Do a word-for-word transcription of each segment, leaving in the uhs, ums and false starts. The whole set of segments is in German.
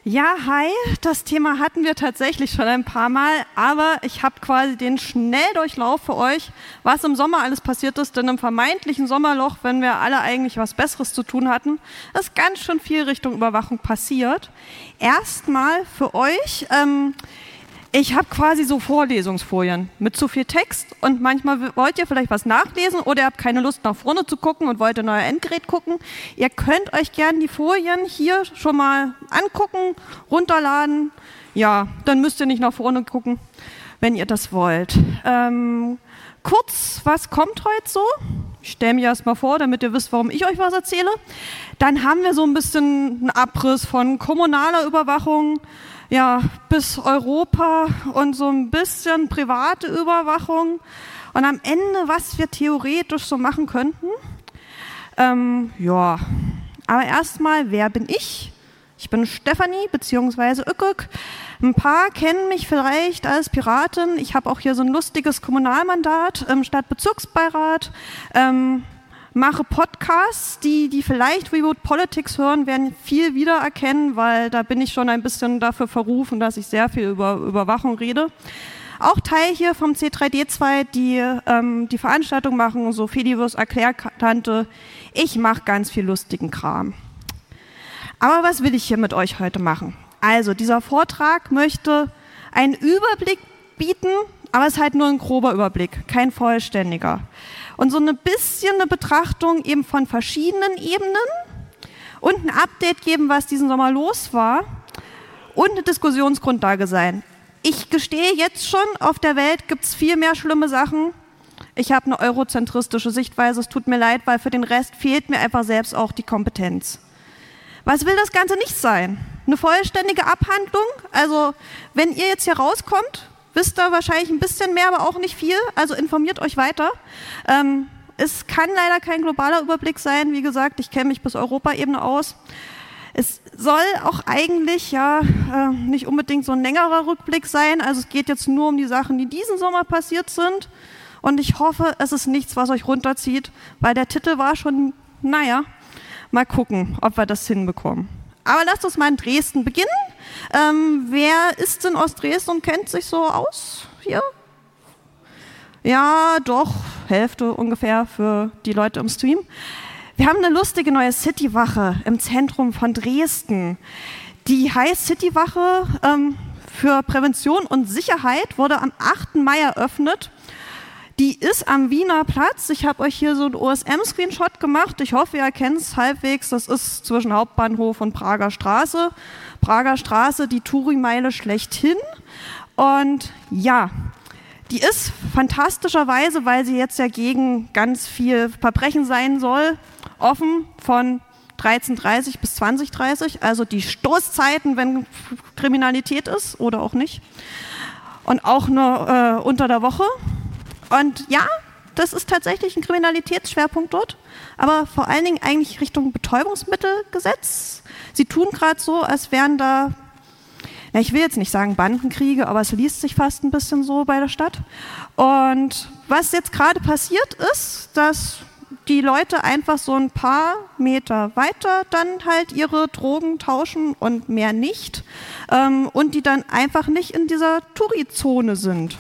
Ja, hi, das Thema hatten wir tatsächlich schon ein paar Mal, aber ich habe quasi den Schnelldurchlauf für euch, was im Sommer alles passiert ist, denn im vermeintlichen Sommerloch, wenn wir alle eigentlich was Besseres zu tun hatten, ist ganz schön viel Richtung Überwachung passiert. Erstmal für euch, ähm, ich habe quasi so Vorlesungsfolien mit zu viel Text und manchmal wollt ihr vielleicht was nachlesen oder ihr habt keine Lust nach vorne zu gucken und wollt in euer Endgerät gucken. Ihr könnt euch gerne die Folien hier schon mal angucken, runterladen. Ja, dann müsst ihr nicht nach vorne gucken, wenn ihr das wollt. Ähm, kurz, was kommt heute so? Ich stelle mir erst mal vor, damit ihr wisst, warum ich euch was erzähle. Dann haben wir so ein bisschen einen Abriss von kommunaler Überwachung, ja, bis Europa und so ein bisschen private Überwachung und am Ende, was wir theoretisch so machen könnten. Ähm, ja, aber erstmal, wer bin ich? Ich bin Stefanie bzw. Ökök. Ein paar kennen mich vielleicht als Piratin. Ich habe auch hier so ein lustiges Kommunalmandat im Stadtbezirksbeirat. Ähm, mache Podcasts, die, die vielleicht Remote Politics hören, werden viel wiedererkennen, weil da bin ich schon ein bisschen dafür verrufen, dass ich sehr viel über Überwachung rede. Auch Teil hier vom C drei D zwei, die ähm, die Veranstaltung machen, so Fediverse Erklärtante. Ich mache ganz viel lustigen Kram. Aber was will ich hier mit euch heute machen? Also, dieser Vortrag möchte einen Überblick bieten, aber es ist halt nur ein grober Überblick, kein vollständiger. Und so ein bisschen eine Betrachtung eben von verschiedenen Ebenen und ein Update geben, was diesen Sommer los war und eine Diskussionsgrundlage sein. Ich gestehe jetzt schon, auf der Welt gibt es viel mehr schlimme Sachen. Ich habe eine eurozentristische Sichtweise, es tut mir leid, weil für den Rest fehlt mir einfach selbst auch die Kompetenz. Was will das Ganze nicht sein? Eine vollständige Abhandlung? Also wenn ihr jetzt hier rauskommt, wisst ihr wahrscheinlich ein bisschen mehr, aber auch nicht viel, also informiert euch weiter. Ähm, es kann leider kein globaler Überblick sein, wie gesagt, ich kenne mich bis Europaebene aus. Es soll auch eigentlich ja äh, nicht unbedingt so ein längerer Rückblick sein, also es geht jetzt nur um die Sachen, die diesen Sommer passiert sind und ich hoffe, es ist nichts, was euch runterzieht, weil der Titel war schon, naja, mal gucken, ob wir das hinbekommen. Aber lasst uns mal in Dresden beginnen. Ähm, wer ist denn aus Dresden und kennt sich so aus hier? Ja, doch, Hälfte ungefähr für die Leute im Stream. Wir haben eine lustige neue Citywache im Zentrum von Dresden. Die heißt Citywache ähm, für Prävention und Sicherheit, wurde am achten Mai eröffnet. Die ist am Wiener Platz. Ich habe euch hier so einen O S M-Screenshot gemacht. Ich hoffe, ihr erkennt es halbwegs. Das ist zwischen Hauptbahnhof und Prager Straße. Prager Straße, die Touri-Meile schlechthin. Und ja, die ist fantastischerweise, weil sie jetzt ja gegen ganz viel Verbrechen sein soll, offen von dreizehn Uhr dreißig bis zwanzig Uhr dreißig. Also die Stoßzeiten, wenn Kriminalität ist oder auch nicht. Und auch nur äh, unter der Woche. Und ja, das ist tatsächlich ein Kriminalitätsschwerpunkt dort, aber vor allen Dingen eigentlich Richtung Betäubungsmittelgesetz. Sie tun gerade so, als wären da, na, ich will jetzt nicht sagen Bandenkriege, aber es liest sich fast ein bisschen so bei der Stadt. Und was jetzt gerade passiert ist, dass die Leute einfach so ein paar Meter weiter dann halt ihre Drogen tauschen und mehr nicht ähm, und die dann einfach nicht in dieser Touri-Zone sind.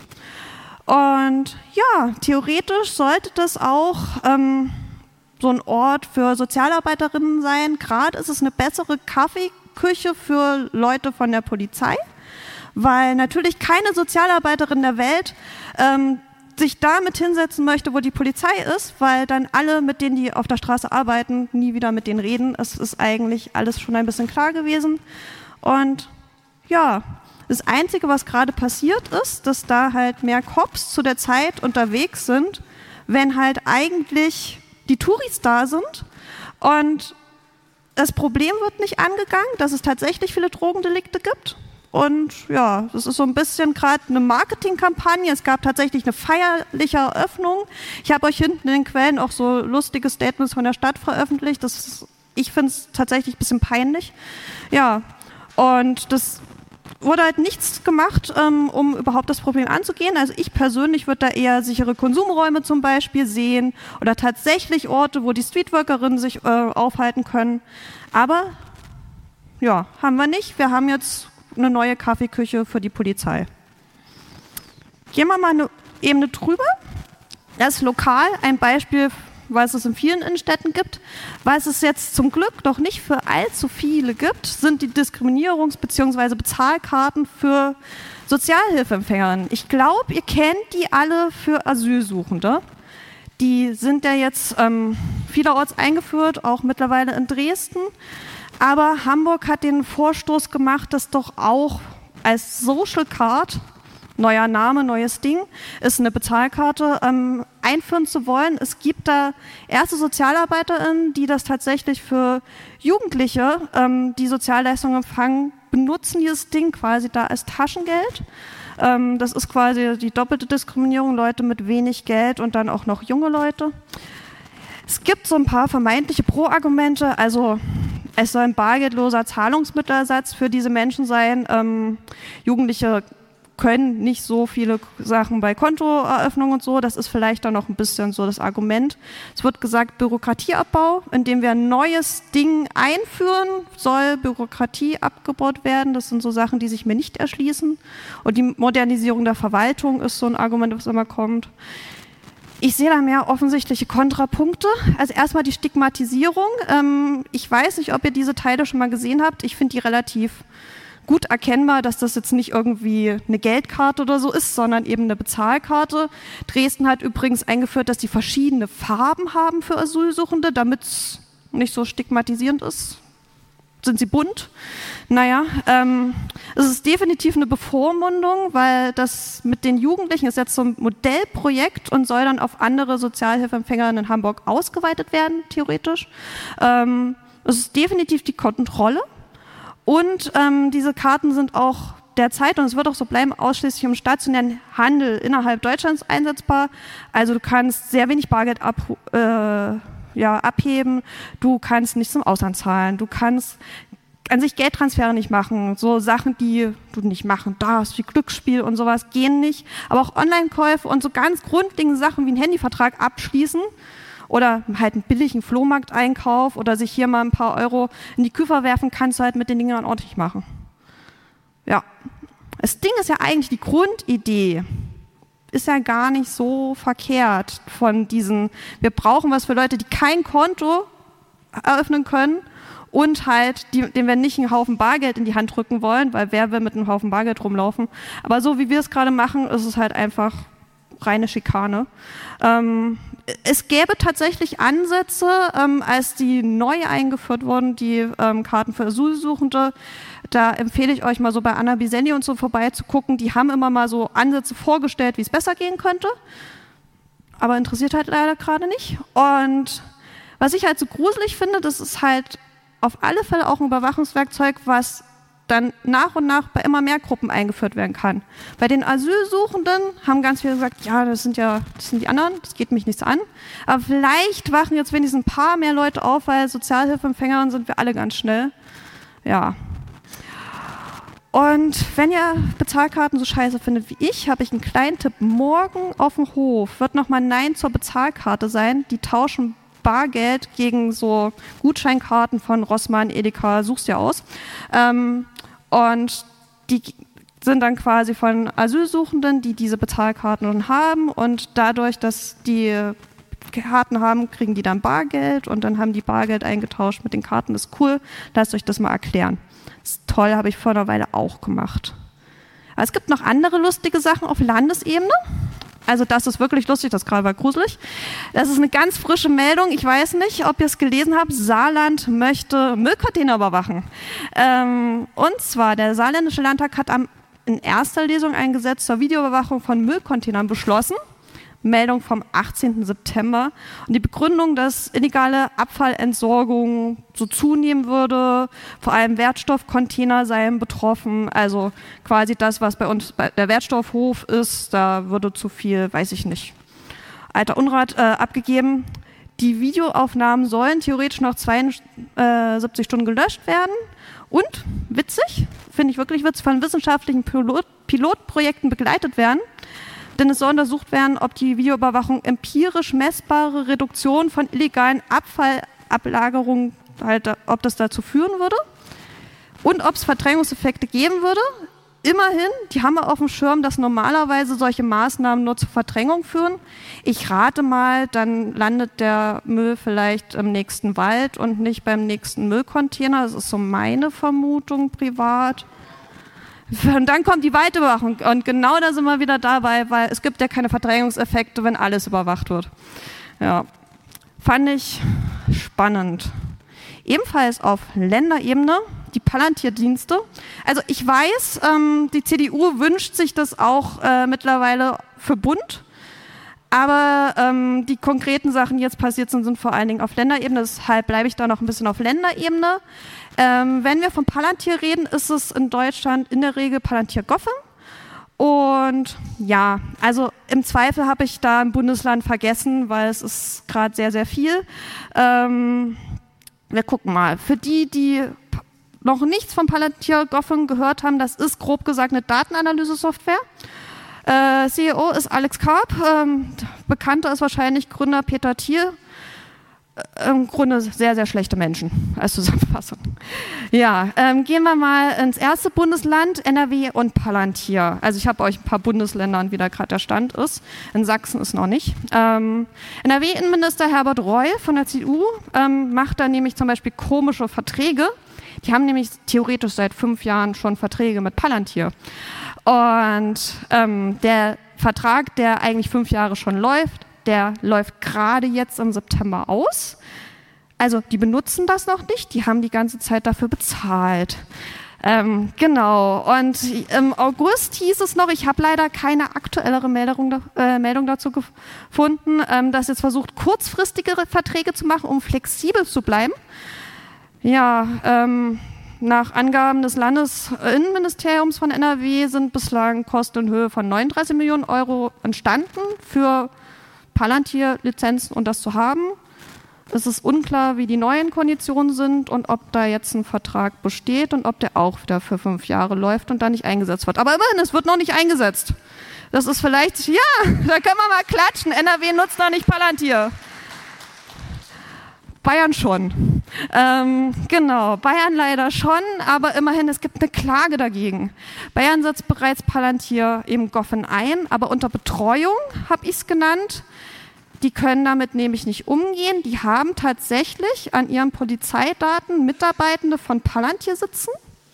Und ja, theoretisch sollte das auch ähm, so ein Ort für Sozialarbeiterinnen sein. Gerade ist es eine bessere Kaffeeküche für Leute von der Polizei, weil natürlich keine Sozialarbeiterin der Welt ähm, sich damit hinsetzen möchte, wo die Polizei ist, weil dann alle, mit denen die auf der Straße arbeiten, nie wieder mit denen reden. Es ist eigentlich alles schon ein bisschen klar gewesen. Und ja, das Einzige, was gerade passiert ist, dass da halt mehr Cops zu der Zeit unterwegs sind, wenn halt eigentlich die Touris da sind. Und das Problem wird nicht angegangen, dass es tatsächlich viele Drogendelikte gibt. Und ja, das ist so ein bisschen gerade eine Marketingkampagne. Es gab tatsächlich eine feierliche Eröffnung. Ich habe euch hinten in den Quellen auch so lustige Statements von der Stadt veröffentlicht. Das ist, ich finde es tatsächlich ein bisschen peinlich. Ja, und das wurde halt nichts gemacht, ähm, um überhaupt das Problem anzugehen. Also ich persönlich würde da eher sichere Konsumräume zum Beispiel sehen oder tatsächlich Orte, wo die Streetworkerinnen sich äh, aufhalten können. Aber ja, haben wir nicht. Wir haben jetzt eine neue Kaffeeküche für die Polizei. Gehen wir mal eine Ebene drüber. Das ist lokal ein Beispiel, was es in vielen Innenstädten gibt. Was es jetzt zum Glück noch nicht für allzu viele gibt, sind die Diskriminierungs- bzw. Bezahlkarten für Sozialhilfeempfängerinnen. Ich glaube, ihr kennt die alle für Asylsuchende. Die sind ja jetzt ähm, vielerorts eingeführt, auch mittlerweile in Dresden. Aber Hamburg hat den Vorstoß gemacht, das doch auch als Social Card, neuer Name, neues Ding, ist eine Bezahlkarte, ähm, einführen zu wollen. Es gibt da erste SozialarbeiterInnen, die das tatsächlich für Jugendliche, ähm, die Sozialleistungen empfangen, benutzen dieses Ding quasi da als Taschengeld. Ähm, das ist quasi die doppelte Diskriminierung, Leute mit wenig Geld und dann auch noch junge Leute. Es gibt so ein paar vermeintliche Pro-Argumente, also es soll ein bargeldloser Zahlungsmittelersatz für diese Menschen sein. Ähm, Jugendliche können nicht so viele Sachen bei Kontoeröffnung und so. Das ist vielleicht dann noch ein bisschen so das Argument. Es wird gesagt, Bürokratieabbau, indem wir ein neues Ding einführen, soll Bürokratie abgebaut werden. Das sind so Sachen, die sich mir nicht erschließen. Und die Modernisierung der Verwaltung ist so ein Argument, was immer kommt. Ich sehe da mehr offensichtliche Kontrapunkte. Also erstmal die Stigmatisierung. Ähm, ich weiß nicht, ob ihr diese Teile schon mal gesehen habt. Ich finde die relativ gut erkennbar, dass das jetzt nicht irgendwie eine Geldkarte oder so ist, sondern eben eine Bezahlkarte. Dresden hat übrigens eingeführt, dass die verschiedene Farben haben für Asylsuchende, damit es nicht so stigmatisierend ist. Sind sie bunt? Naja, ähm, es ist definitiv eine Bevormundung, weil das mit den Jugendlichen ist jetzt so ein Modellprojekt und soll dann auf andere Sozialhilfeempfängerinnen in Hamburg ausgeweitet werden, theoretisch. Ähm, es ist definitiv die Kontrolle. Und ähm, diese Karten sind auch derzeit, und es wird auch so bleiben, ausschließlich im stationären Handel innerhalb Deutschlands einsetzbar. Also du kannst sehr wenig Bargeld ab, äh, ja, abheben, du kannst nicht zum Ausland zahlen, du kannst an sich Geldtransfere nicht machen, so Sachen, die du nicht machen darfst, wie Glücksspiel und sowas, gehen nicht. Aber auch Online-Käufe und so ganz grundlegende Sachen wie einen Handyvertrag abschließen, oder halt einen billigen Flohmarkteinkauf oder sich hier mal ein paar Euro in die Küfer werfen, kannst du halt mit den Dingen dann ordentlich machen. Ja, das Ding ist ja eigentlich, die Grundidee ist ja gar nicht so verkehrt von diesen, wir brauchen was für Leute, die kein Konto eröffnen können und halt, die, denen wir nicht einen Haufen Bargeld in die Hand drücken wollen, weil wer will mit einem Haufen Bargeld rumlaufen. Aber so wie wir es gerade machen, ist es halt einfach reine Schikane. Ähm, es gäbe tatsächlich Ansätze, ähm, als die neu eingeführt wurden, die ähm, Karten für Asylsuchende. Da empfehle ich euch mal so bei Anna Biselli und so vorbeizugucken. Die haben immer mal so Ansätze vorgestellt, wie es besser gehen könnte. Aber interessiert halt leider gerade nicht. Und was ich halt so gruselig finde, das ist halt auf alle Fälle auch ein Überwachungswerkzeug, was dann nach und nach bei immer mehr Gruppen eingeführt werden kann. Bei den Asylsuchenden haben ganz viele gesagt, ja, das sind ja das sind die anderen, das geht mich nichts an. Aber vielleicht wachen jetzt wenigstens ein paar mehr Leute auf, weil Sozialhilfeempfängerinnen sind wir alle ganz schnell. Ja. Und wenn ihr Bezahlkarten so scheiße findet wie ich, habe ich einen kleinen Tipp. Morgen auf dem Hof wird nochmal Nein zur Bezahlkarte sein. Die tauschen Bargeld gegen so Gutscheinkarten von Rossmann, Edeka, such's dir aus. Ähm, und die sind dann quasi von Asylsuchenden, die diese Bezahlkarten schon haben, und dadurch, dass die Karten haben, kriegen die dann Bargeld und dann haben die Bargeld eingetauscht mit den Karten. Das ist cool, lasst euch das mal erklären. Das ist toll, habe ich vor einer Weile auch gemacht. Aber es gibt noch andere lustige Sachen auf Landesebene. Also das ist wirklich lustig, das gerade war gruselig. Das ist eine ganz frische Meldung. Ich weiß nicht, ob ihr es gelesen habt. Saarland möchte Müllcontainer überwachen. Ähm, und zwar, der Saarländische Landtag hat am, in erster Lesung ein Gesetz zur Videoüberwachung von Müllcontainern beschlossen. Meldung vom achtzehnten September. Und die Begründung, dass illegale Abfallentsorgung so zunehmen würde, vor allem Wertstoffcontainer seien betroffen, also quasi das, was bei uns bei der Wertstoffhof ist, da würde zu viel, weiß ich nicht, alter Unrat äh, abgegeben. Die Videoaufnahmen sollen theoretisch nach zweiundsiebzig Stunden gelöscht werden und, witzig, finde ich wirklich witzig, von wissenschaftlichen Pilot, Pilotprojekten begleitet werden. Denn es soll untersucht werden, ob die Videoüberwachung empirisch messbare Reduktion von illegalen Abfallablagerungen, halt, ob das dazu führen würde. und ob es Verdrängungseffekte geben würde. Immerhin, die haben wir auf dem Schirm, dass normalerweise solche Maßnahmen nur zur Verdrängung führen. Ich rate mal, dann landet der Müll vielleicht im nächsten Wald und nicht beim nächsten Müllcontainer. Das ist so meine Vermutung privat. Und dann kommt die Waldüberwachung und genau da sind wir wieder dabei, weil es gibt ja keine Verdrängungseffekte, wenn alles überwacht wird. Ja, fand ich spannend. Ebenfalls auf Länderebene die Palantierdienste. Also ich weiß, ähm, die C D U wünscht sich das auch äh, mittlerweile für Bund, aber ähm, die konkreten Sachen, die jetzt passiert sind, sind vor allen Dingen auf Länderebene, deshalb bleibe ich da noch ein bisschen auf Länderebene. Ähm, wenn wir von Palantir reden, ist es in Deutschland in der Regel Palantir Goffin. Und ja, also im Zweifel habe ich da ein Bundesland vergessen, weil es ist gerade sehr, sehr viel. Ähm, wir gucken mal. Für die, die noch nichts von Palantir Goffin gehört haben, das ist grob gesagt eine Datenanalyse-Software. Äh, C E O ist Alex Karp, ähm, bekannter ist wahrscheinlich Gründer Peter Thiel. Äh, Im Grunde sehr, sehr schlechte Menschen als Zusammenfassung. Ja, ähm, gehen wir mal ins erste Bundesland, N R W und Palantir. Also ich habe euch ein paar Bundesländer, wie da gerade der Stand ist. In Sachsen ist noch nicht. Ähm, N R W-Innenminister Herbert Reul von der C D U ähm, macht da nämlich zum Beispiel komische Verträge. Die haben nämlich theoretisch seit fünf Jahren schon Verträge mit Palantir. Und ähm, der Vertrag, der eigentlich fünf Jahre schon läuft, der läuft gerade jetzt im September aus. Also die benutzen das noch nicht, die haben die ganze Zeit dafür bezahlt. Ähm, genau, und im August hieß es noch, ich habe leider keine aktuellere Meldung, äh, Meldung dazu gefunden, ähm, dass jetzt versucht, kurzfristigere Verträge zu machen, um flexibel zu bleiben. Ja, ähm, nach Angaben des Landesinnenministeriums von N R W sind bislang Kosten in Höhe von neununddreißig Millionen Euro entstanden für Palantir-Lizenzen und das zu haben. Es ist unklar, wie die neuen Konditionen sind und ob da jetzt ein Vertrag besteht und ob der auch wieder für fünf Jahre läuft und dann nicht eingesetzt wird. Aber immerhin, es wird noch nicht eingesetzt. Das ist vielleicht, ja, da können wir mal klatschen. N R W nutzt noch nicht Palantir. Bayern schon. Ähm, genau, Bayern leider schon, aber immerhin, es gibt eine Klage dagegen. Bayern setzt bereits Palantir eben Goffin ein, aber unter Betreuung habe ich es genannt. Die können damit nämlich nicht umgehen. Die haben tatsächlich an ihren Polizeidaten Mitarbeitende von Palantir sitzen.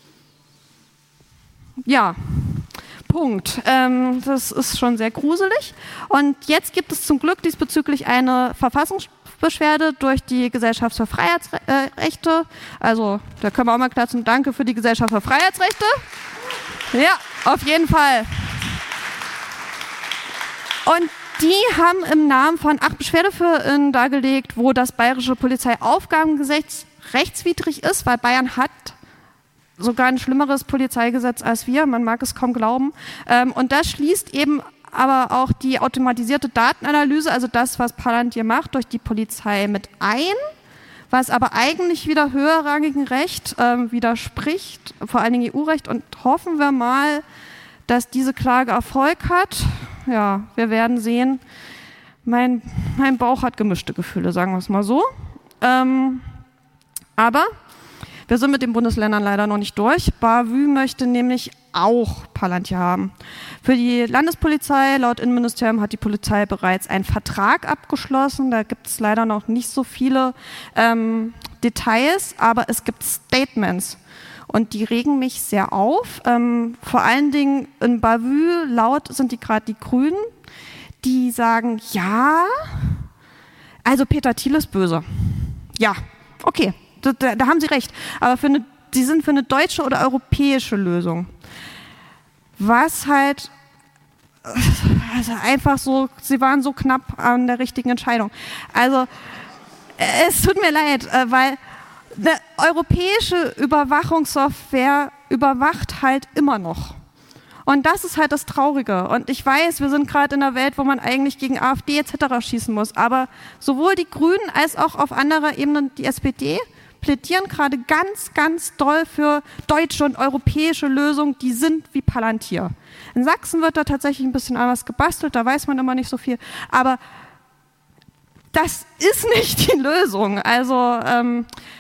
Ja, Punkt. Ähm, das ist schon sehr gruselig. Und jetzt gibt es zum Glück diesbezüglich eine Verfassungsbeschwerde durch die Gesellschaft für Freiheitsrechte. Also da können wir auch mal klatschen. Danke für die Gesellschaft für Freiheitsrechte. Ja, auf jeden Fall. Und die haben im Namen von acht Beschwerdeführern dargelegt, wo das bayerische Polizeiaufgabengesetz rechtswidrig ist, weil Bayern hat sogar ein schlimmeres Polizeigesetz als wir, man mag es kaum glauben. Und das schließt eben aber auch die automatisierte Datenanalyse, also das, was Palantir macht, durch die Polizei mit ein, was aber eigentlich wieder höherrangigen Recht äh, widerspricht, vor allen Dingen E U-Recht. Und hoffen wir mal, dass diese Klage Erfolg hat. Ja, wir werden sehen. Mein, mein Bauch hat gemischte Gefühle, sagen wir es mal so. Ähm, aber wir sind mit den Bundesländern leider noch nicht durch. Bavü möchte nämlich auch Palantir haben. Für die Landespolizei, laut Innenministerium, hat die Polizei bereits einen Vertrag abgeschlossen. Da gibt es leider noch nicht so viele ähm, Details, aber es gibt Statements. Und die regen mich sehr auf. Ähm, vor allen Dingen in Bavü, laut sind die gerade die Grünen, die sagen, ja, also Peter Thiel ist böse. Ja, okay, da, da, da haben sie recht. Aber für eine, die sind für eine deutsche oder europäische Lösung. Was halt, also einfach so, sie waren so knapp an der richtigen Entscheidung. Also es tut mir leid, weil eine europäische Überwachungssoftware überwacht halt immer noch. Und das ist halt das Traurige. Und ich weiß, wir sind gerade in einer Welt, wo man eigentlich gegen AfD et cetera schießen muss. Aber sowohl die Grünen als auch auf anderer Ebene die S P D plädieren gerade ganz, ganz doll für deutsche und europäische Lösungen, die sind wie Palantir. In Sachsen wird da tatsächlich ein bisschen anders gebastelt, da weiß man immer nicht so viel. Aber das ist nicht die Lösung. Also ähm,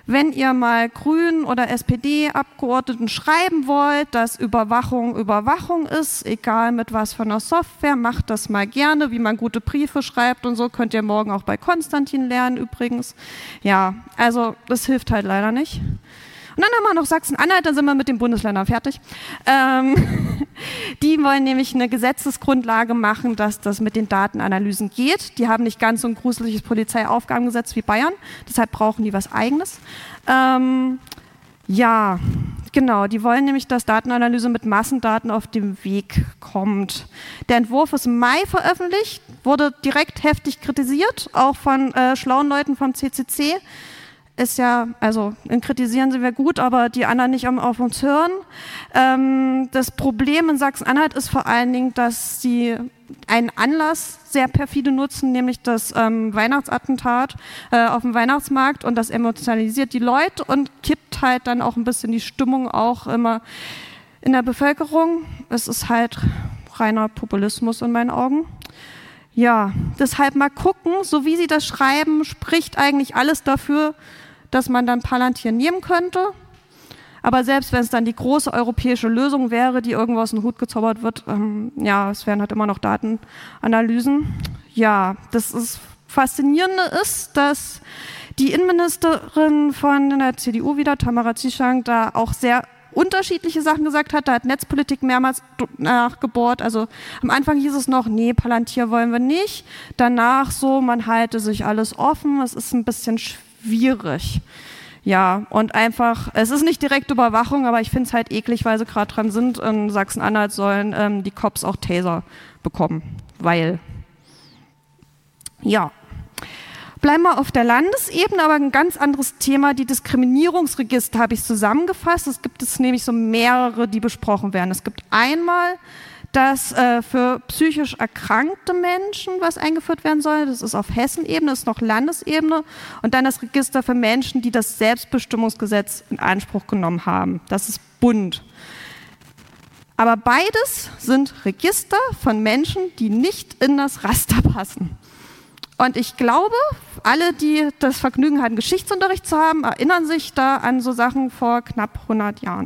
Wenn ihr mal Grünen oder S P D-Abgeordneten schreiben wollt, dass Überwachung Überwachung ist, egal mit was für einer Software, macht das mal gerne, wie man gute Briefe schreibt und so, könnt ihr morgen auch bei Konstantin lernen übrigens. Ja, also das hilft halt leider nicht. Und dann haben wir noch Sachsen-Anhalt, dann sind wir mit den Bundesländern fertig. Ähm, die wollen nämlich eine Gesetzesgrundlage machen, dass das mit den Datenanalysen geht. Die haben nicht ganz so ein gruseliges Polizeiaufgabengesetz wie Bayern, deshalb brauchen die was Eigenes. Ähm, ja, genau, die wollen nämlich, dass Datenanalyse mit Massendaten auf den Weg kommt. Der Entwurf ist im Mai veröffentlicht, wurde direkt heftig kritisiert, auch von äh, schlauen Leuten vom C C C. Ist ja, also in Kritisieren sind wir gut, aber die anderen nicht auf uns hören. Ähm, das Problem in Sachsen-Anhalt ist vor allen Dingen, dass sie einen Anlass sehr perfide nutzen, nämlich das ähm, Weihnachtsattentat äh, auf dem Weihnachtsmarkt, und das emotionalisiert die Leute und kippt halt dann auch ein bisschen die Stimmung auch immer in der Bevölkerung. Es ist halt reiner Populismus in meinen Augen. Ja, deshalb mal gucken, so wie sie das schreiben, spricht eigentlich alles dafür, dass man dann Palantir nehmen könnte. Aber selbst wenn es dann die große europäische Lösung wäre, die irgendwo aus dem Hut gezaubert wird, ähm, ja, es wären halt immer noch Datenanalysen. Ja, das ist Faszinierende ist, dass die Innenministerin von der C D U wieder, Tamara Zieschank, da auch sehr unterschiedliche Sachen gesagt hat. Da hat Netzpolitik mehrmals nachgebohrt. Also am Anfang hieß es noch, nee, Palantir wollen wir nicht. Danach so, man halte sich alles offen. Es ist ein bisschen schwierig. Ja, und einfach, es ist nicht direkte Überwachung, aber ich finde es halt eklig, weil sie gerade dran sind. In Sachsen-Anhalt sollen ähm, die Cops auch Taser bekommen, weil, ja. Bleiben wir auf der Landesebene, aber ein ganz anderes Thema, die Diskriminierungsregister habe ich zusammengefasst. Es gibt es nämlich so mehrere, die besprochen werden. Es gibt einmal, dass äh, für psychisch erkrankte Menschen was eingeführt werden soll. Das ist auf Hessenebene, das ist noch Landesebene. Und dann das Register für Menschen, die das Selbstbestimmungsgesetz in Anspruch genommen haben. Das ist Bund. Aber beides sind Register von Menschen, die nicht in das Raster passen. Und ich glaube, alle, die das Vergnügen hatten, Geschichtsunterricht zu haben, erinnern sich da an so Sachen vor knapp hundert Jahren.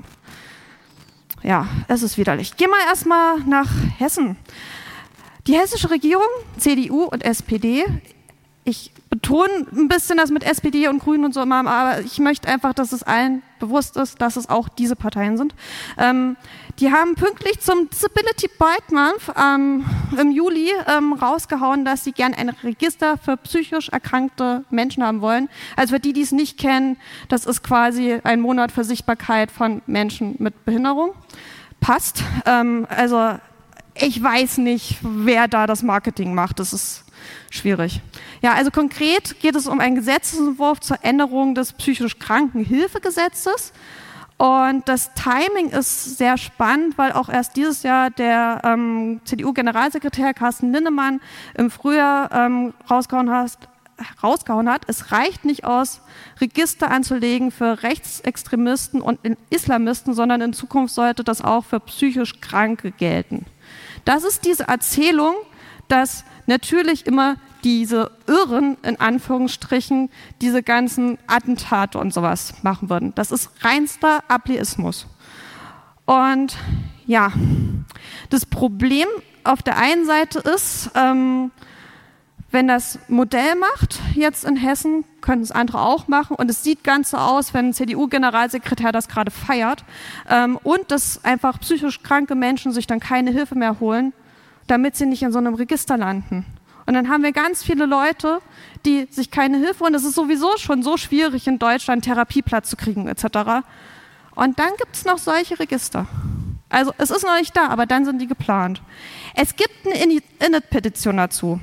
Ja, es ist widerlich. Gehen wir erstmal nach Hessen. Die hessische Regierung, C D U und S P D, ich betone ein bisschen das mit S P D und Grünen und so immer, aber ich möchte einfach, dass es allen bewusst ist, dass es auch diese Parteien sind. Ähm, die haben pünktlich zum Disability Pride Month ähm, im Juli ähm, rausgehauen, dass sie gern ein Register für psychisch erkrankte Menschen haben wollen. Also für die, die es nicht kennen, das ist quasi ein Monat für Sichtbarkeit von Menschen mit Behinderung. Passt. Ähm, also ich weiß nicht, wer da das Marketing macht. Das ist schwierig. Ja, also konkret geht es um einen Gesetzesentwurf zur Änderung des psychisch Krankenhilfegesetzes. Und das Timing ist sehr spannend, weil auch erst dieses Jahr der ähm, C D U-Generalsekretär Carsten Linnemann im Frühjahr ähm, rausgehauen, hat, rausgehauen hat, es reicht nicht aus, Register anzulegen für Rechtsextremisten und Islamisten, sondern in Zukunft sollte das auch für psychisch Kranke gelten. Das ist diese Erzählung, dass natürlich immer diese Irren, in Anführungsstrichen, diese ganzen Attentate und sowas machen würden. Das ist reinster Ableismus. Und ja, das Problem auf der einen Seite ist, ähm, wenn das Modell macht, jetzt in Hessen, können es andere auch machen. Und es sieht ganz so aus, wenn ein C D U-Generalsekretär das gerade feiert. Ähm, und dass einfach psychisch kranke Menschen sich dann keine Hilfe mehr holen, damit sie nicht in so einem Register landen. Und dann haben wir ganz viele Leute, die sich keine Hilfe holen. Es ist sowieso schon so schwierig, in Deutschland Therapieplatz zu kriegen et cetera. Und dann gibt es noch solche Register. Also es ist noch nicht da, aber dann sind die geplant. Es gibt eine Init-Petition dazu.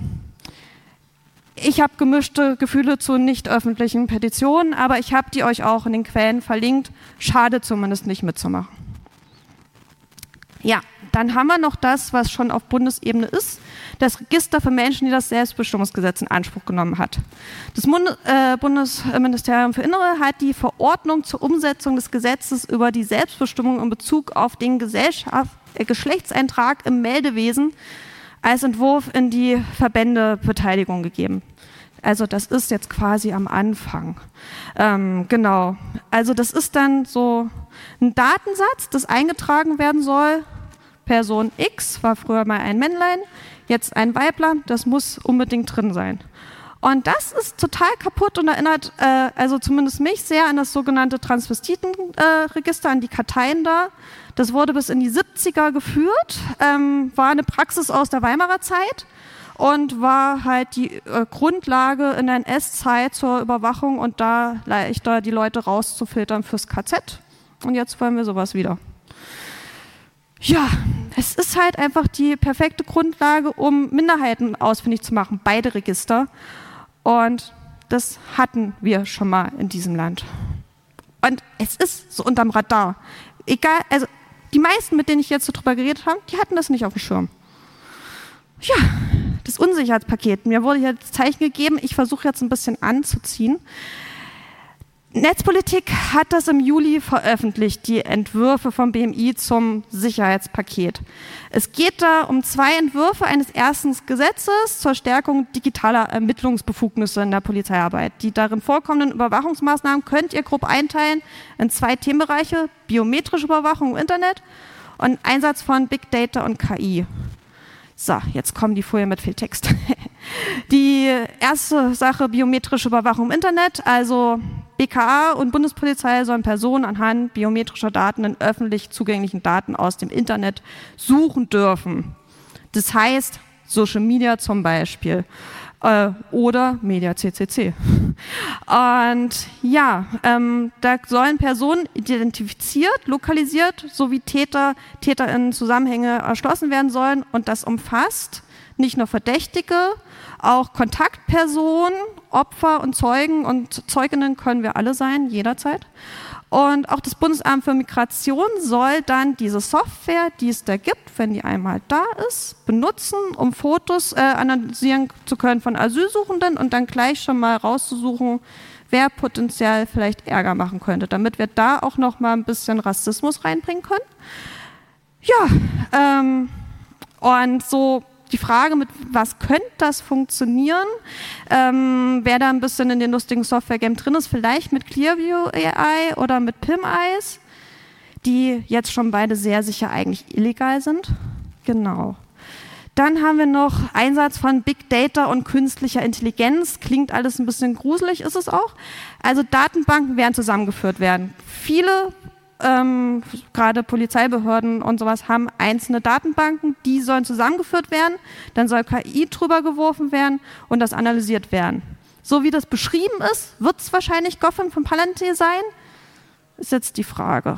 Ich habe gemischte Gefühle zu nicht öffentlichen Petitionen, aber ich habe die euch auch in den Quellen verlinkt. Schade zumindest nicht mitzumachen. Ja, dann haben wir noch das, was schon auf Bundesebene ist, das Register für Menschen, die das Selbstbestimmungsgesetz in Anspruch genommen hat. Das Mund- äh, Bundesministerium für Innere hat die Verordnung zur Umsetzung des Gesetzes über die Selbstbestimmung in Bezug auf den Gesellschaft, äh, Geschlechtseintrag im Meldewesen als Entwurf in die Verbändebeteiligung gegeben. Also das ist jetzt quasi am Anfang. Ähm, genau. Also das ist dann so ein Datensatz, das eingetragen werden soll. Person X war früher mal ein Männlein, jetzt ein Weiblein, das muss unbedingt drin sein. Und das ist total kaputt und erinnert, äh, also zumindest mich, sehr an das sogenannte Transvestitenregister, äh, an die Karteien da. Das wurde bis in die siebziger geführt, ähm, war eine Praxis aus der Weimarer Zeit und war halt die äh, Grundlage in der N S-Zeit zur Überwachung und da leichter die Leute rauszufiltern fürs K Z. Und jetzt wollen wir sowas wieder. Ja, es ist halt einfach die perfekte Grundlage, um Minderheiten ausfindig zu machen, beide Register. Und das hatten wir schon mal in diesem Land. Und es ist so unterm Radar. Egal, also die meisten, mit denen ich jetzt so drüber geredet habe, die hatten das nicht auf dem Schirm. Ja, das Unsicherheitspaket. Mir wurde hier das Zeichen gegeben, ich versuche jetzt ein bisschen anzuziehen. Netzpolitik hat das im Juli veröffentlicht, die Entwürfe vom B M I zum Sicherheitspaket. Es geht da um zwei Entwürfe eines ersten Gesetzes zur Stärkung digitaler Ermittlungsbefugnisse in der Polizeiarbeit. Die darin vorkommenden Überwachungsmaßnahmen könnt ihr grob einteilen in zwei Themenbereiche: biometrische Überwachung im Internet und Einsatz von Big Data und K I. So, jetzt kommen die Folien mit viel Text. Die erste Sache, biometrische Überwachung im Internet, also B K A und Bundespolizei sollen Personen anhand biometrischer Daten in öffentlich zugänglichen Daten aus dem Internet suchen dürfen. Das heißt, Social Media zum Beispiel äh, oder Media C C C. Und ja, ähm, da sollen Personen identifiziert, lokalisiert sowie Täter, TäterInnen Zusammenhänge erschlossen werden sollen und das umfasst nicht nur Verdächtige, auch Kontaktpersonen, Opfer und Zeugen und Zeuginnen können wir alle sein, jederzeit. Und auch das Bundesamt für Migration soll dann diese Software, die es da gibt, wenn die einmal da ist, benutzen, um Fotos äh, analysieren zu können von Asylsuchenden und dann gleich schon mal rauszusuchen, wer potenziell vielleicht Ärger machen könnte, damit wir da auch noch mal ein bisschen Rassismus reinbringen können. Ja, ähm, und so die Frage, mit was könnte das funktionieren, ähm, wer da ein bisschen in den lustigen Software-Game drin ist, vielleicht mit Clearview A I oder mit P I M Eyes, die jetzt schon beide sehr sicher eigentlich illegal sind. Genau. Dann haben wir noch Einsatz von Big Data und künstlicher Intelligenz. Klingt alles ein bisschen gruselig, ist es auch. Also Datenbanken werden zusammengeführt werden. Viele Ähm, gerade Polizeibehörden und sowas haben einzelne Datenbanken, die sollen zusammengeführt werden, dann soll K I drüber geworfen werden und das analysiert werden. So wie das beschrieben ist, wird es wahrscheinlich Gotham von Palantir sein, ist jetzt die Frage.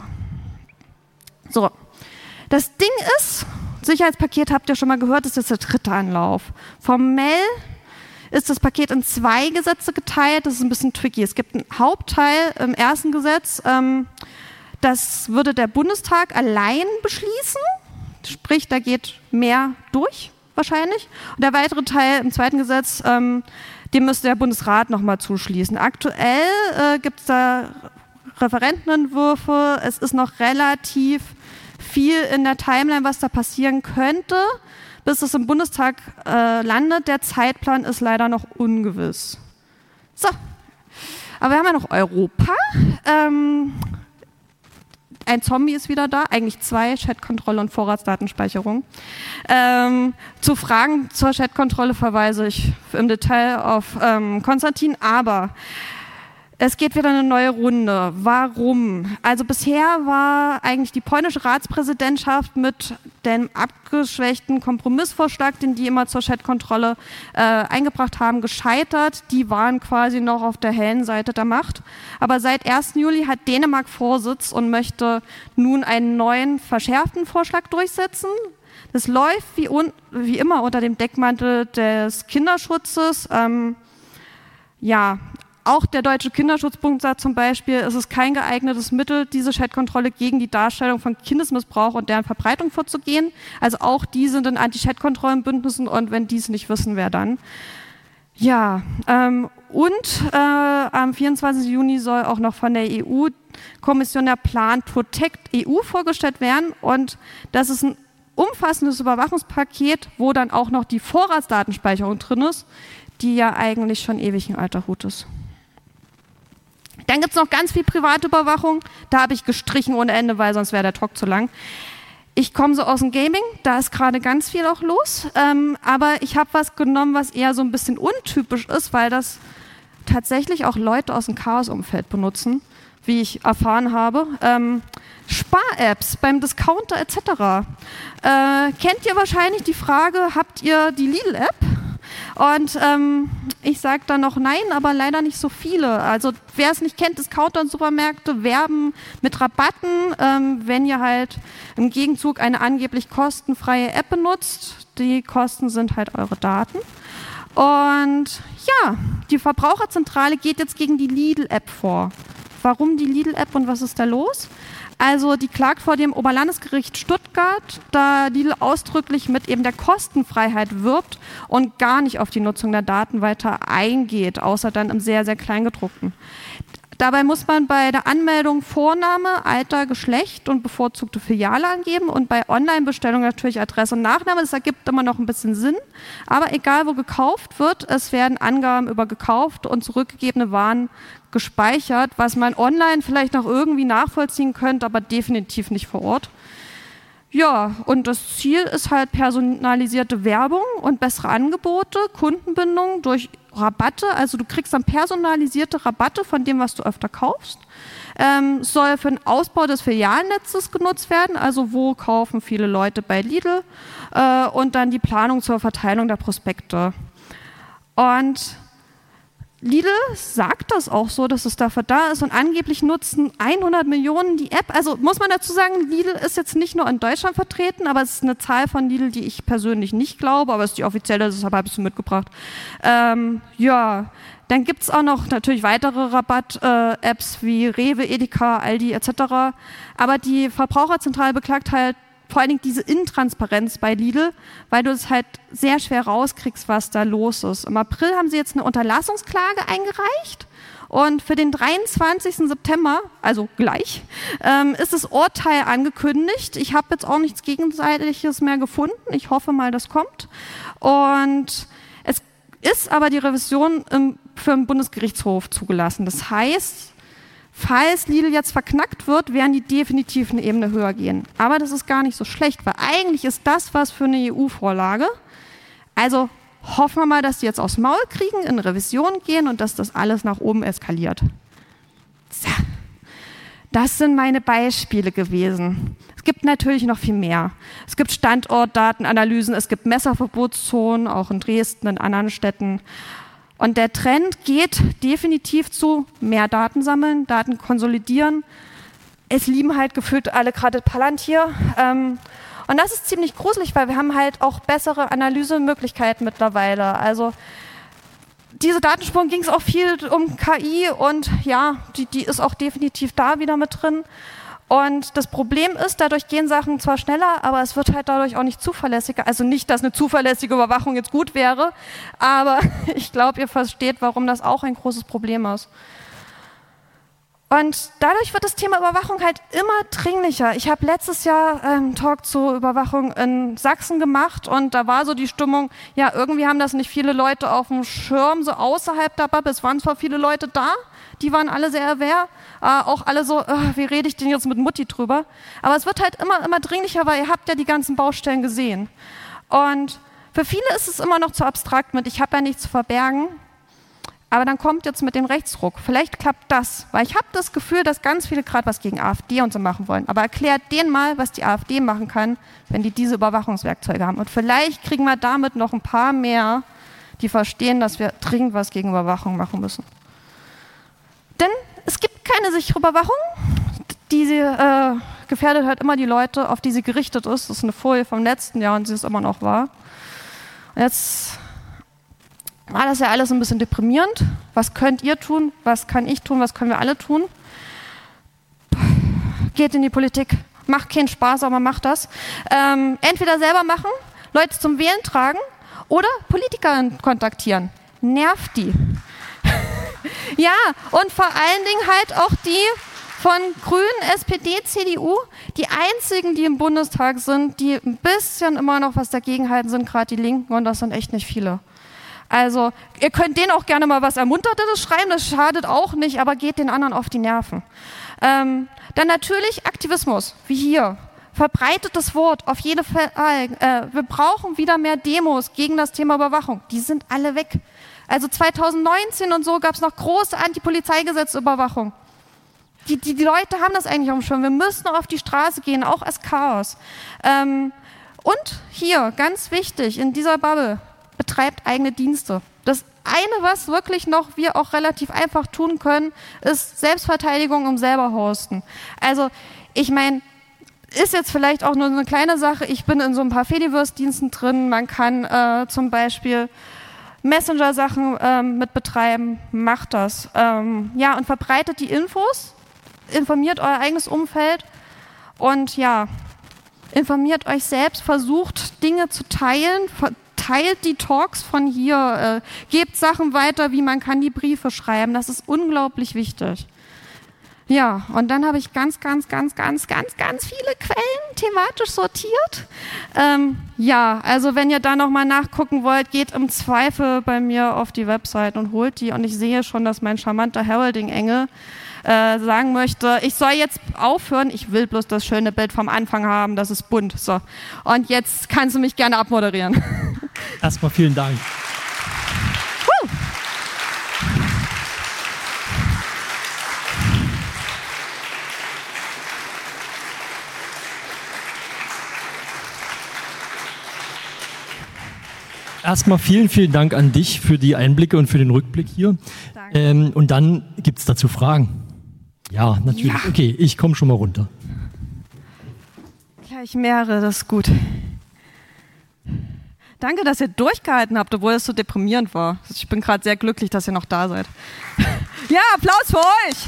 So, das Ding ist, Sicherheitspaket habt ihr schon mal gehört, ist jetzt der dritte Anlauf. Formell ist das Paket in zwei Gesetze geteilt, das ist ein bisschen tricky. Es gibt einen Hauptteil im ersten Gesetz, ähm, das würde der Bundestag allein beschließen, sprich, da geht mehr durch wahrscheinlich. Und der weitere Teil im zweiten Gesetz, ähm, dem müsste der Bundesrat nochmal zuschließen. Aktuell äh, gibt es da Referentenentwürfe, es ist noch relativ viel in der Timeline, was da passieren könnte, bis es im Bundestag äh, landet. Der Zeitplan ist leider noch ungewiss. So, aber wir haben ja noch Europa. Ähm, Ein Zombie ist wieder da, eigentlich zwei, Chatkontrolle und Vorratsdatenspeicherung. Ähm, zu Fragen zur Chatkontrolle verweise ich im Detail auf ähm, Konstantin, aber es geht wieder eine neue Runde. Warum? Also bisher war eigentlich die polnische Ratspräsidentschaft mit dem abgeschwächten Kompromissvorschlag, den die immer zur Chatkontrolle äh, eingebracht haben, gescheitert. Die waren quasi noch auf der hellen Seite der Macht. Aber seit ersten Juli hat Dänemark Vorsitz und möchte nun einen neuen, verschärften Vorschlag durchsetzen. Das läuft wie, un- wie immer unter dem Deckmantel des Kinderschutzes. Ähm, ja, Auch der Deutsche Kinderschutzbund sagt zum Beispiel, es ist kein geeignetes Mittel, diese Chatkontrolle gegen die Darstellung von Kindesmissbrauch und deren Verbreitung vorzugehen. Also auch die sind in Anti-Chat-Kontrollen-Bündnissen und wenn die es nicht wissen, wer dann? Ja, ähm, und äh, am vierundzwanzigsten Juni soll auch noch von der E U-Kommission der Plan Protect E U vorgestellt werden und das ist ein umfassendes Überwachungspaket, wo dann auch noch die Vorratsdatenspeicherung drin ist, die ja eigentlich schon ewig ein alter Hut ist. Dann gibt es noch ganz viel Privatüberwachung. Da habe ich gestrichen ohne Ende, weil sonst wäre der Talk zu lang. Ich komme so aus dem Gaming, da ist gerade ganz viel auch los. Ähm, aber ich habe was genommen, was eher so ein bisschen untypisch ist, weil das tatsächlich auch Leute aus dem Chaos-Umfeld benutzen, wie ich erfahren habe. Ähm, Spar-Apps beim Discounter et cetera. Äh, kennt ihr wahrscheinlich die Frage, habt ihr die Lidl-App? Und ähm, ich sage dann noch nein, aber leider nicht so viele. Also wer es nicht kennt, Discounter und Supermärkte werben mit Rabatten, ähm, wenn ihr halt im Gegenzug eine angeblich kostenfreie App benutzt. Die Kosten sind halt eure Daten. Und ja, die Verbraucherzentrale geht jetzt gegen die Lidl-App vor. Warum die Lidl-App und was ist da los? Also die klagt vor dem Oberlandesgericht Stuttgart, da Lidl ausdrücklich mit eben der Kostenfreiheit wirbt und gar nicht auf die Nutzung der Daten weiter eingeht, außer dann im sehr, sehr Kleingedruckten. Dabei muss man bei der Anmeldung Vorname, Alter, Geschlecht und bevorzugte Filiale angeben und bei Online-Bestellung natürlich Adresse und Nachname. Das ergibt immer noch ein bisschen Sinn, aber egal wo gekauft wird, es werden Angaben über gekauft und zurückgegebene Waren gespeichert, was man online vielleicht noch irgendwie nachvollziehen könnte, aber definitiv nicht vor Ort. Ja, und das Ziel ist halt personalisierte Werbung und bessere Angebote, Kundenbindung durch Rabatte, also du kriegst dann personalisierte Rabatte von dem, was du öfter kaufst. Ähm, soll für den Ausbau des Filialnetzes genutzt werden, also wo kaufen viele Leute bei Lidl äh, und dann die Planung zur Verteilung der Prospekte. Und Lidl sagt das auch so, dass es dafür da ist und angeblich nutzen hundert Millionen die App. Also muss man dazu sagen, Lidl ist jetzt nicht nur in Deutschland vertreten, aber es ist eine Zahl von Lidl, die ich persönlich nicht glaube, aber es ist die offizielle, deshalb habe ich sie mitgebracht. Ähm, ja, dann gibt es auch noch natürlich weitere Rabatt-Apps äh, wie Rewe, Edeka, Aldi et cetera. Aber die Verbraucherzentrale beklagt halt vor allen Dingen diese Intransparenz bei Lidl, weil du es halt sehr schwer rauskriegst, was da los ist. Im April haben sie jetzt eine Unterlassungsklage eingereicht und für den dreiundzwanzigsten September, also gleich, ähm, ist das Urteil angekündigt. Ich habe jetzt auch nichts Gegenseitiges mehr gefunden. Ich hoffe mal, das kommt. Und es ist aber die Revision im, für den Bundesgerichtshof zugelassen. Das heißt, falls Lidl jetzt verknackt wird, werden die definitiv eine Ebene höher gehen. Aber das ist gar nicht so schlecht, weil eigentlich ist das was für eine E U-Vorlage. Also hoffen wir mal, dass die jetzt aufs Maul kriegen, in Revision gehen und dass das alles nach oben eskaliert. So. Das sind meine Beispiele gewesen. Es gibt natürlich noch viel mehr. Es gibt Standortdatenanalysen, es gibt Messerverbotszonen, auch in Dresden, in anderen Städten. Und der Trend geht definitiv zu mehr Daten sammeln, Daten konsolidieren. Es lieben halt gefühlt alle gerade Palantir. Ähm, und das ist ziemlich gruselig, weil wir haben halt auch bessere Analysemöglichkeiten mittlerweile. Also diese Datenspuren ging es auch viel um K I und ja, die, die ist auch definitiv da wieder mit drin. Und das Problem ist, dadurch gehen Sachen zwar schneller, aber es wird halt dadurch auch nicht zuverlässiger. Also nicht, dass eine zuverlässige Überwachung jetzt gut wäre, aber ich glaube, ihr versteht, warum das auch ein großes Problem ist. Und dadurch wird das Thema Überwachung halt immer dringlicher. Ich habe letztes Jahr einen Talk zur Überwachung in Sachsen gemacht und da war so die Stimmung, ja, irgendwie haben das nicht viele Leute auf dem Schirm, so außerhalb der Bubble. Es waren zwar viele Leute da, die waren alle sehr aware, äh, auch alle so, äh, wie rede ich denn jetzt mit Mutti drüber? Aber es wird halt immer, immer dringlicher, weil ihr habt ja die ganzen Baustellen gesehen. Und für viele ist es immer noch zu abstrakt mit, ich habe ja nichts zu verbergen. Aber dann kommt jetzt mit dem Rechtsruck. Vielleicht klappt das, weil ich habe das Gefühl, dass ganz viele gerade was gegen AfD und so machen wollen. Aber erklärt denen mal, was die AfD machen kann, wenn die diese Überwachungswerkzeuge haben. Und vielleicht kriegen wir damit noch ein paar mehr, die verstehen, dass wir dringend was gegen Überwachung machen müssen. Denn es gibt keine sichere Überwachung. Die äh, gefährdet halt immer die Leute, auf die sie gerichtet ist. Das ist eine Folie vom letzten Jahr und sie ist immer noch wahr. Und jetzt war das ja alles ein bisschen deprimierend. Was könnt ihr tun? Was kann ich tun? Was können wir alle tun? Geht in die Politik. Macht keinen Spaß, aber macht das. Ähm, entweder selber machen, Leute zum Wählen tragen oder Politiker kontaktieren. Nervt die. Ja, und vor allen Dingen halt auch die von Grünen, S P D, C D U, die einzigen, die im Bundestag sind, die ein bisschen immer noch was dagegen halten, sind gerade die Linken und das sind echt nicht viele. Also ihr könnt denen auch gerne mal was Ermunterndes schreiben, das schadet auch nicht, aber geht den anderen auf die Nerven. Ähm, dann natürlich Aktivismus, wie hier. Verbreitetes Wort, auf jeden Fall. Äh, wir brauchen wieder mehr Demos gegen das Thema Überwachung. Die sind alle weg. Also zwanzig neunzehn und so gab es noch große Antipolizeigesetzüberwachung. Die, die, die Leute haben das eigentlich auf dem Schirm. Wir müssen auf die Straße gehen, auch als Chaos. Ähm, und hier, ganz wichtig, in dieser Bubble, betreibt eigene Dienste. Das eine, was wirklich noch wir auch relativ einfach tun können, ist Selbstverteidigung und selber hosten. Also ich meine, ist jetzt vielleicht auch nur eine kleine Sache. Ich bin in so ein paar Fediverse-Diensten drin. Man kann äh, zum Beispiel Messenger-Sachen ähm, mit betreiben. Macht das. Ähm, ja, und verbreitet die Infos. Informiert euer eigenes Umfeld. Und ja, informiert euch selbst. Versucht, Dinge zu teilen. Teilt die Talks von hier. Äh, gebt Sachen weiter, wie man kann die Briefe schreiben. Das ist unglaublich wichtig. Ja, und dann habe ich ganz, ganz, ganz, ganz, ganz, ganz viele Quellen thematisch sortiert. Ähm, ja, also wenn ihr da nochmal nachgucken wollt, geht im Zweifel bei mir auf die Website und holt die. Und ich sehe schon, dass mein charmanter Heralding-Engel äh, sagen möchte, ich soll jetzt aufhören, ich will bloß das schöne Bild vom Anfang haben, das ist bunt. So. Und jetzt kannst du mich gerne abmoderieren. Erstmal vielen Dank. Woo! Erstmal vielen, vielen Dank an dich für die Einblicke und für den Rückblick hier. Ähm, und dann gibt es dazu Fragen. Ja, natürlich. Ja. Okay, ich komme schon mal runter. Gleich mehrere, das ist gut. Danke, dass ihr durchgehalten habt, obwohl es so deprimierend war. Ich bin gerade sehr glücklich, dass ihr noch da seid. Ja, Applaus für euch!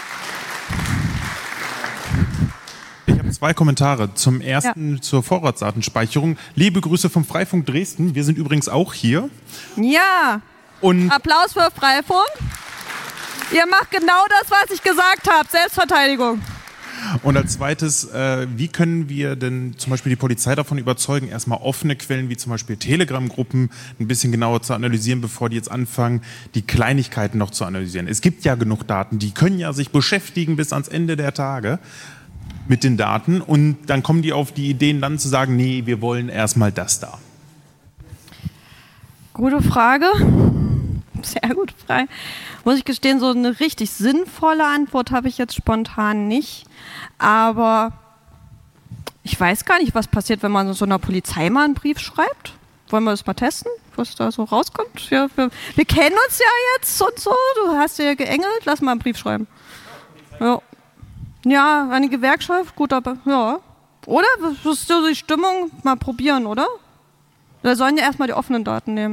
Zwei Kommentare. Zum ersten ja. zur Vorratsdatenspeicherung. Liebe Grüße vom Freifunk Dresden. Wir sind übrigens auch hier. Ja. Und Applaus für Freifunk. Ihr macht genau das, was ich gesagt habe. Selbstverteidigung. Und als zweites, äh, wie können wir denn zum Beispiel die Polizei davon überzeugen, erstmal offene Quellen wie zum Beispiel Telegram-Gruppen ein bisschen genauer zu analysieren, bevor die jetzt anfangen, die Kleinigkeiten noch zu analysieren. Es gibt ja genug Daten, die können ja sich beschäftigen bis ans Ende der Tage mit den Daten und dann kommen die auf die Ideen dann zu sagen, nee, wir wollen erstmal das da. Gute Frage. Sehr gute Frage. Muss ich gestehen, so eine richtig sinnvolle Antwort habe ich jetzt spontan nicht. Aber ich weiß gar nicht, was passiert, wenn man so einer Polizei mal einen Brief schreibt. Wollen wir das mal testen, was da so rauskommt? Ja, wir, wir kennen uns ja jetzt und so. Du hast ja geengelt, lass mal einen Brief schreiben. Ja. Ja, eine Gewerkschaft, gut, aber ja. Oder? Das ist so die Stimmung, mal probieren, oder? Wir sollen ja erstmal die offenen Daten nehmen.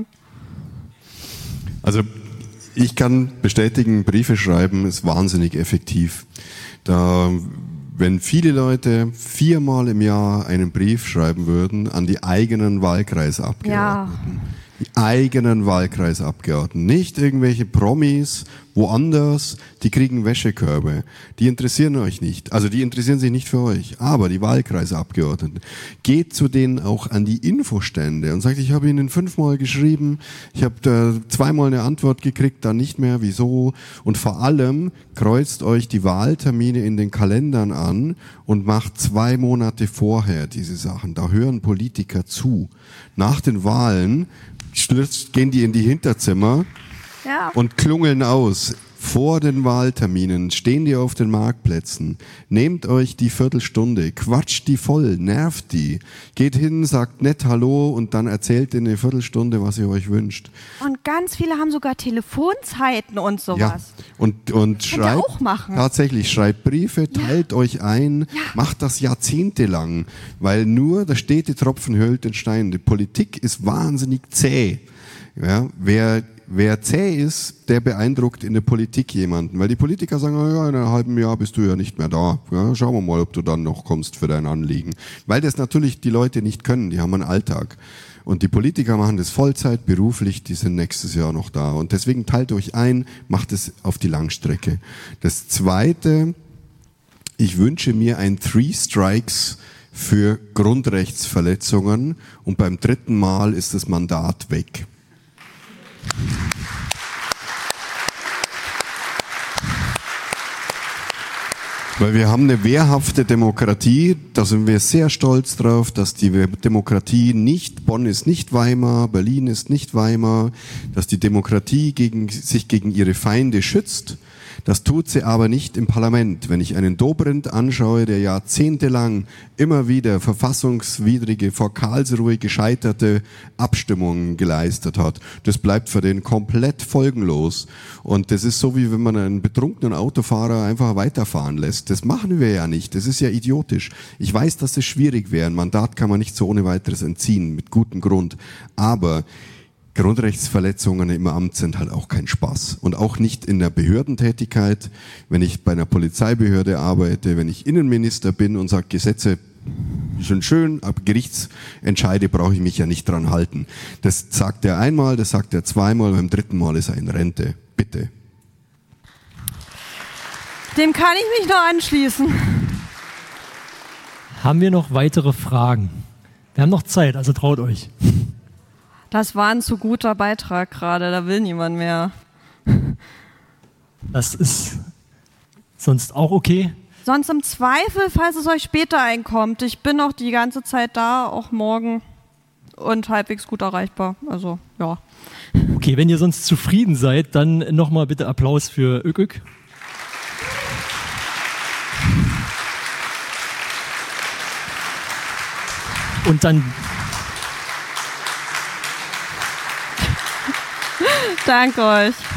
Also ich kann bestätigen, Briefe schreiben ist wahnsinnig effektiv. Da, wenn viele Leute viermal im Jahr einen Brief schreiben würden an die eigenen Wahlkreisabgeordneten, ja. die eigenen Wahlkreisabgeordneten, nicht irgendwelche Promis woanders, die kriegen Wäschekörbe. Die interessieren euch nicht. Also die interessieren sich nicht für euch. Aber die Wahlkreisabgeordneten. Geht zu denen auch an die Infostände und sagt, ich habe ihnen fünfmal geschrieben, ich habe da zweimal eine Antwort gekriegt, dann nicht mehr, wieso? Und vor allem kreuzt euch die Wahltermine in den Kalendern an und macht zwei Monate vorher diese Sachen. Da hören Politiker zu. Nach den Wahlen gehen die in die Hinterzimmer ja. und klungeln aus. Vor den Wahlterminen stehen die auf den Marktplätzen. Nehmt euch die Viertelstunde, quatscht die voll, nervt die. Geht hin, sagt nett Hallo und dann erzählt in eine Viertelstunde, was ihr euch wünscht. Und ganz viele haben sogar Telefonzeiten und sowas. Ja. Und, und schreibt, auch machen. tatsächlich, schreibt Briefe, teilt ja. euch ein, ja. macht das jahrzehntelang. Weil nur der stete Tropfen höhlt den Stein. Die Politik ist wahnsinnig zäh. Ja, wer Wer zäh ist, der beeindruckt in der Politik jemanden. Weil die Politiker sagen, ja, in einem halben Jahr bist du ja nicht mehr da. Ja, schauen wir mal, ob du dann noch kommst für dein Anliegen. Weil das natürlich die Leute nicht können, die haben einen Alltag. Und die Politiker machen das Vollzeit, beruflich, die sind nächstes Jahr noch da. Und deswegen teilt euch ein, macht es auf die Langstrecke. Das Zweite, ich wünsche mir ein Three Strikes für Grundrechtsverletzungen und beim dritten Mal ist das Mandat weg. Weil wir haben eine wehrhafte Demokratie, da sind wir sehr stolz drauf, dass die Demokratie nicht, Bonn ist nicht Weimar, Berlin ist nicht Weimar, dass die Demokratie gegen, sich gegen ihre Feinde schützt. Das tut sie aber nicht im Parlament. Wenn ich einen Dobrindt anschaue, der jahrzehntelang immer wieder verfassungswidrige, vor Karlsruhe gescheiterte Abstimmungen geleistet hat, das bleibt für den komplett folgenlos. Und das ist so, wie wenn man einen betrunkenen Autofahrer einfach weiterfahren lässt. Das machen wir ja nicht. Das ist ja idiotisch. Ich weiß, dass es schwierig wäre. Ein Mandat kann man nicht so ohne weiteres entziehen, mit gutem Grund. Aber Grundrechtsverletzungen im Amt sind halt auch kein Spaß. Und auch nicht in der Behördentätigkeit. Wenn ich bei einer Polizeibehörde arbeite, wenn ich Innenminister bin und sage, Gesetze sind schön, aber Gerichtsentscheide brauche ich mich ja nicht dran halten. Das sagt er einmal, das sagt er zweimal, beim dritten Mal ist er in Rente. Bitte. Dem kann ich mich noch anschließen. Haben wir noch weitere Fragen? Wir haben noch Zeit, also traut euch. Das war ein zu guter Beitrag gerade, da will niemand mehr. Das ist sonst auch okay. Sonst im Zweifel, falls es euch später einkommt. Ich bin noch die ganze Zeit da, auch morgen und halbwegs gut erreichbar. Also, ja. Okay, wenn ihr sonst zufrieden seid, dann nochmal bitte Applaus für Ökök. Und dann... Danke euch.